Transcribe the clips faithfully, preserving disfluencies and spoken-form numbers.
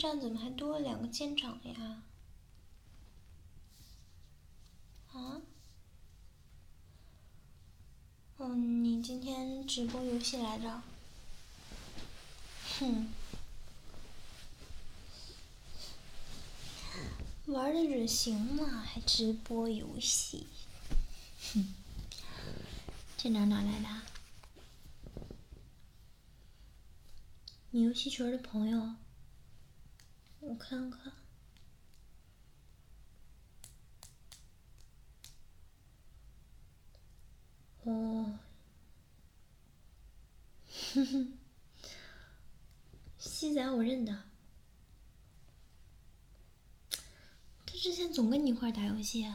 站怎么还多了两个舰长呀？啊？嗯，你今天直播游戏来着？哼，玩的惹行吗？还直播游戏？哼，舰长哪来的？你游戏群的朋友？我看看。哦，哼哼，西仔我认得，他之前总跟你一块打游戏。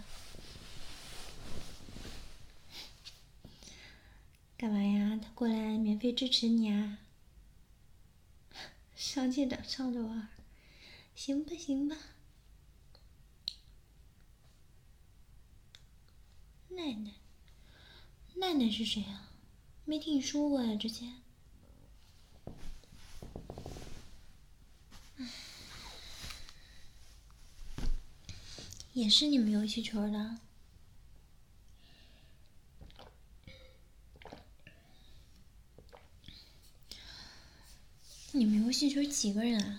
干嘛呀？他过来免费支持你啊？上舰长上着玩，行吧行吧。奈奈，奈奈是谁啊？没听你说过呀，之前。也是你们游戏群的？你们游戏群几个人啊？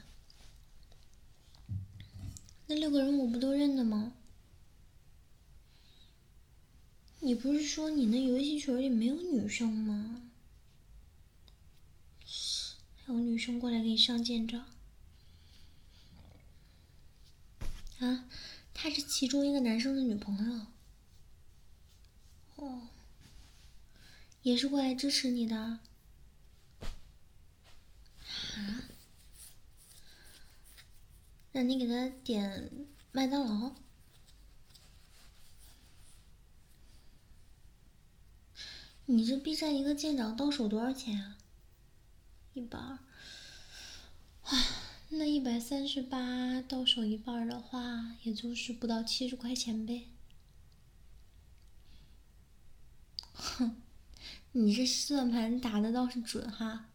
那六个人我不都认得吗？你不是说你那游戏群里没有女生吗？还有女生过来给你上舰长？啊，她是其中一个男生的女朋友。哦，也是过来支持你的。啊？让你给他点麦当劳？你这 B 站一个舰长到手多少钱啊？一百二。唉，那一百三十八到手一半的话，也就是不到七十块钱呗。哼，你这算盘打的倒是准哈。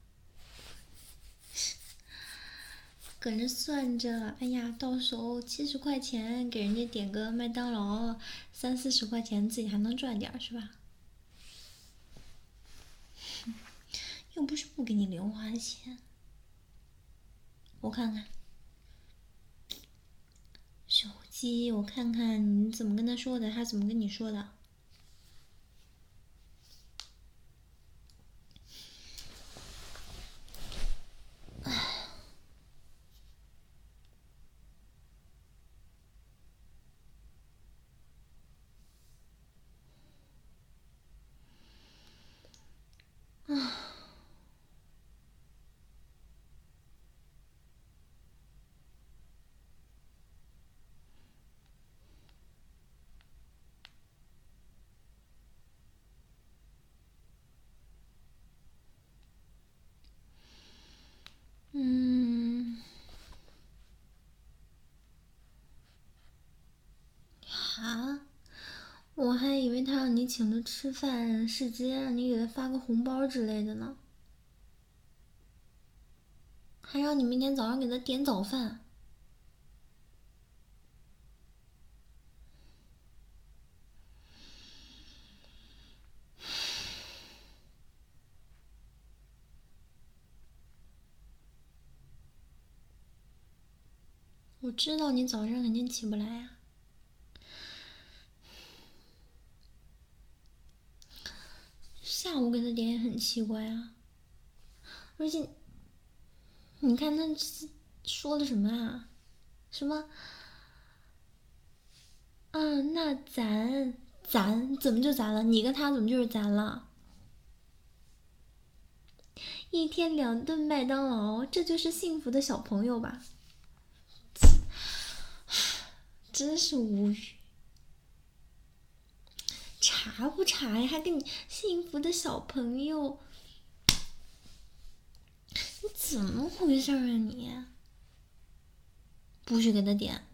搁这算着，哎呀，到手七十块钱，给人家点个麦当劳，三四十块钱自己还能赚点是吧？又不是不给你零花钱。我看看手机，我看看你怎么跟他说的，他怎么跟你说的。啊。嗯。啊？我还以为他让你请他吃饭，是直接让你给他发个红包之类的呢，还让你明天早上给他点早饭。我知道你早上肯定起不来呀、下午给他点也很奇怪啊。而且，你看他说的什么啊？什么？啊，那咱咱怎么就咱了？你跟他怎么就是咱了？一天两顿麦当劳，这就是幸福的小朋友吧？真是无语。查不查呀？还跟你幸福的小朋友，你怎么回事啊你？不许给他点。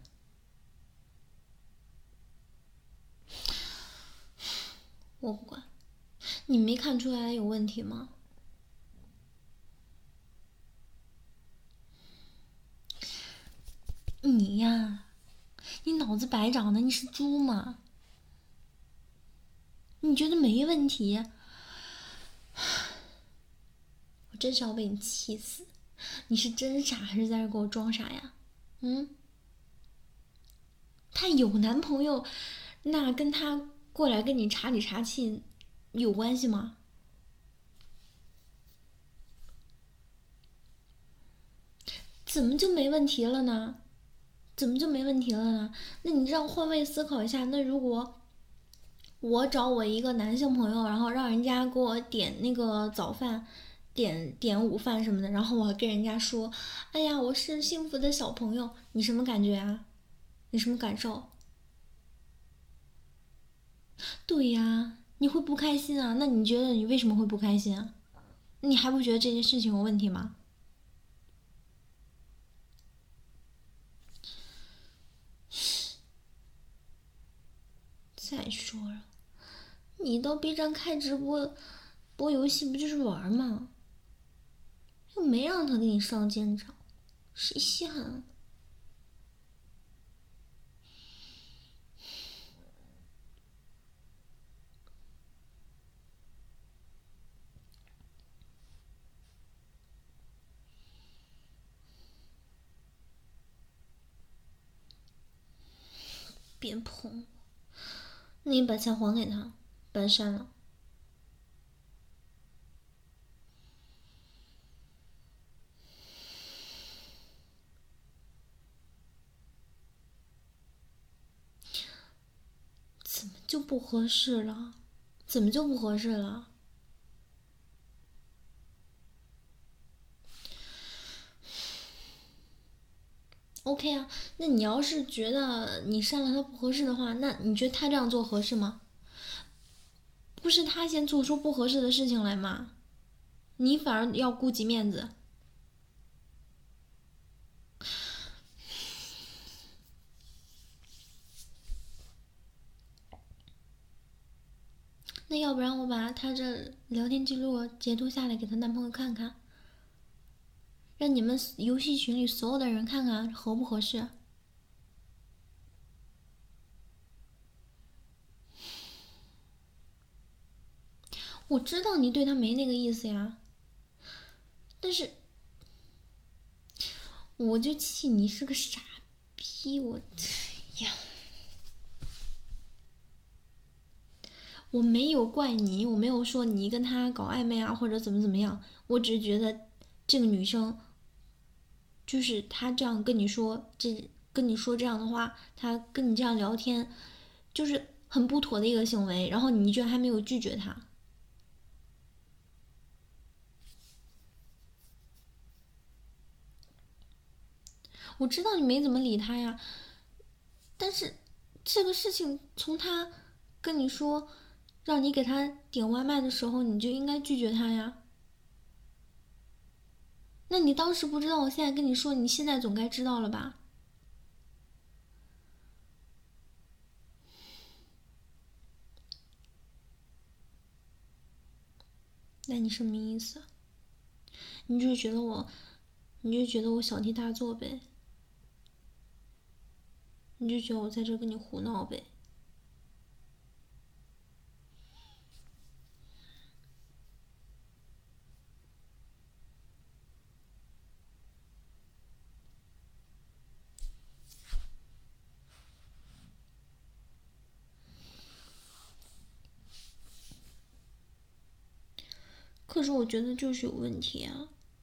我不管，你没看出来有问题吗？ 脑子白长的，你是猪吗？你觉得没问题？我真是要被你气死！你是真傻还是在这给我装傻呀？嗯？她有男朋友，那跟她过来跟你查理查气有关系吗？怎么就没问题了呢？怎么就没问题了呢？那你让换位思考一下，那如果我找我一个男性朋友，然后让人家给我点那个早饭，点点午饭什么的，然后我跟人家说，哎呀，我是幸福的小朋友，你什么感觉啊？你什么感受？对呀，你会不开心啊？那你觉得你为什么会不开心啊？你还不觉得这件事情有问题吗？再说了，你到 B 站开直播播游戏不就是玩吗？又没让他给你上舰长，谁稀罕啊？别碰我！那你把钱还给他，把他删了。怎么就不合适了？怎么就不合适了？OK 啊，那你要是觉得你删了他不合适的话，那你觉得他这样做合适吗？不是他先做出不合适的事情来吗？你反而要顾及面子。那要不然我把她这聊天记录截图下来给她男朋友看看，让你们游戏群里所有的人看看合不合适。我知道你对他没那个意思呀，但是我就气你是个傻逼，我呀，我没有怪你，我没有说你跟他搞暧昧啊或者怎么怎么样，我只是觉得这个女生，就是她这样跟你说，这跟你说这样的话，她跟你这样聊天，就是很不妥的一个行为，然后你居然还没有拒绝她。我知道你没怎么理他呀，但是这个事情从他跟你说让你给他点外卖的时候，你就应该拒绝他呀。那你当时不知道，我现在跟你说，你现在总该知道了吧？那你什么意思？你就觉得我，你就觉得我小题大做呗？你就觉得我在这跟你胡闹呗？可是我觉得就是有问题啊。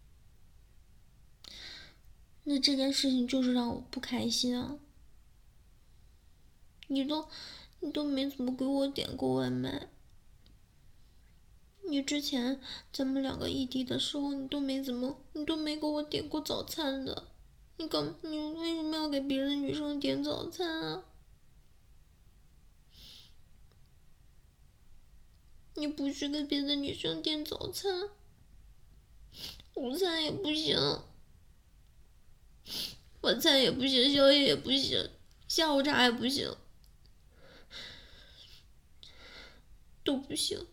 那这件事情就是让我不开心啊。你都，你都没怎么给我点过外卖。你之前咱们两个异地的时候，你都没怎么，你都没给我点过早餐的。你干，你为什么要给别的女生点早餐啊？你不许给别的女生点早餐，午餐也不行，晚餐也不行，宵夜也不行，下午茶也不行，都不行。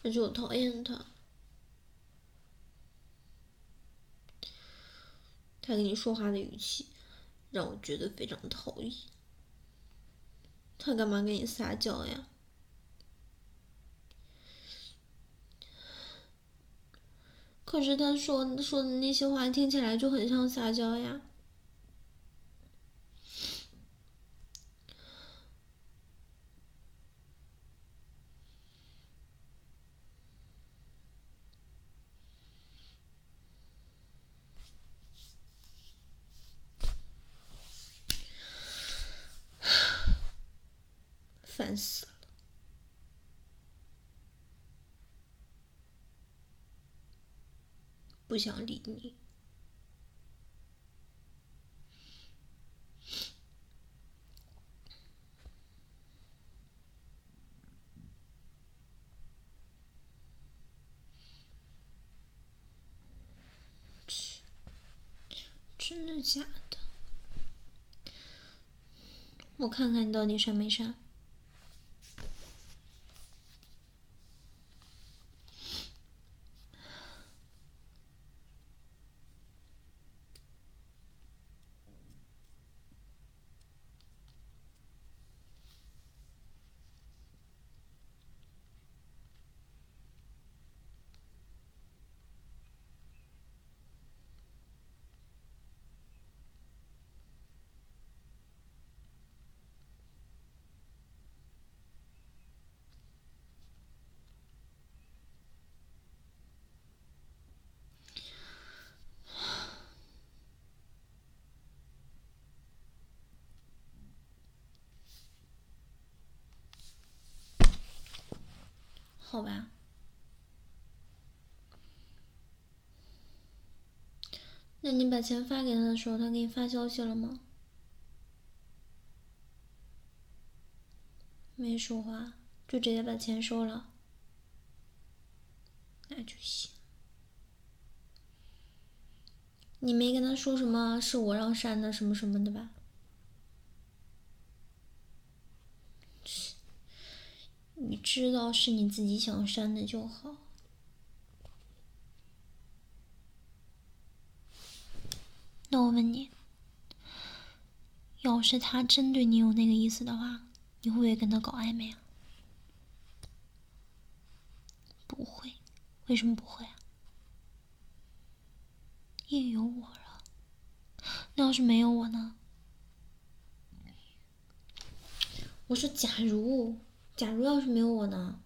而且我讨厌他。他跟你说话的语气让我觉得非常讨厌。他干嘛跟你撒娇呀？可是他说说的那些话听起来就很像撒娇呀。烦死了。不想理你。真的假的？我看看你到底删没删。好吧。那你把钱发给他的时候，他给你发消息了吗？没说话，就直接把钱收了。那就行。你没跟他说什么是我让删的什么什么的吧？你知道是你自己想删的就好。那我问你，要是他真对你有那个意思的话，你会不会跟他搞暧昧啊？不会。为什么不会啊？因为有我了。那要是没有我呢？我说假如，假如要是没有我呢？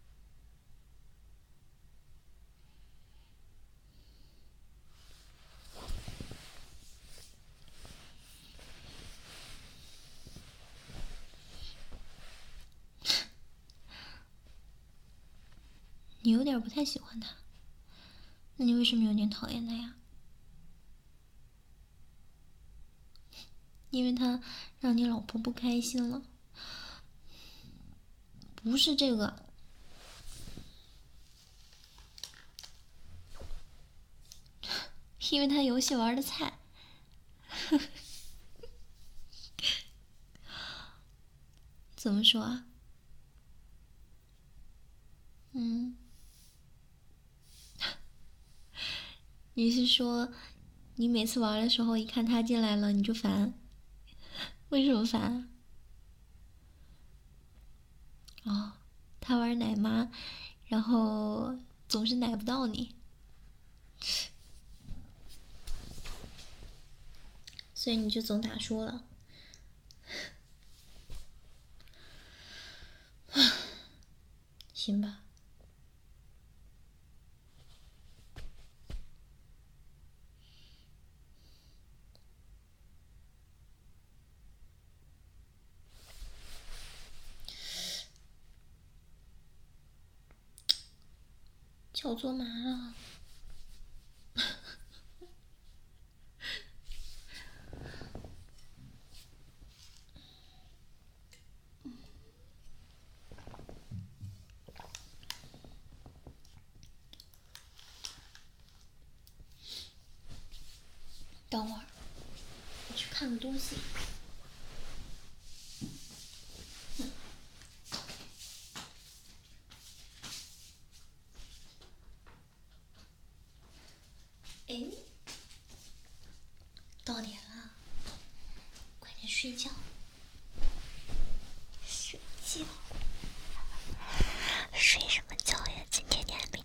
你有点不太喜欢他，那你为什么有点讨厌他呀？因为他让你老婆不开心了。不是这个。因为他游戏玩的菜。怎么说啊？嗯。你是说，你每次玩的时候，一看他进来了你就烦？为什么烦？哦，他玩奶妈，然后总是奶不到你，所以你就总打输了。行吧。脚做麻了。等会儿，我去看个东西。 睡觉，睡觉，睡什么觉呀？今天你还没